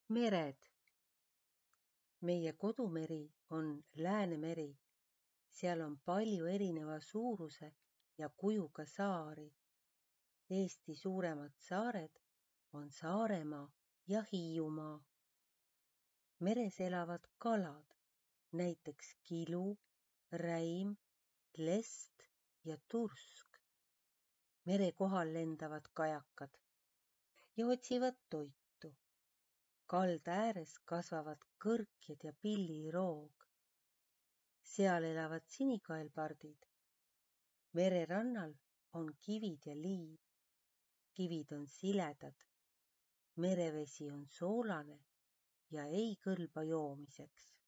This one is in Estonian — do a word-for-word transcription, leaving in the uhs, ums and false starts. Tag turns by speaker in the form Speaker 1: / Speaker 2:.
Speaker 1: Mered. Meie kodumeri on Läänemeri. Seal on palju erineva suuruse ja kujuga saari. Eesti suuremad saared on Saaremaa ja Hiiumaa. Meres elavad kalad, näiteks kilu, räim, lest ja tursk. Mere kohal lendavad kajakad ja otsivad toitu. Kalda ääres kasvavad kõrkjad ja pilliroog. Seal elavad sinikaelpardid. Mererannal on kivid ja liiv. Kivid on siledad. Merevesi on soolane ja ei kõlba joomiseks.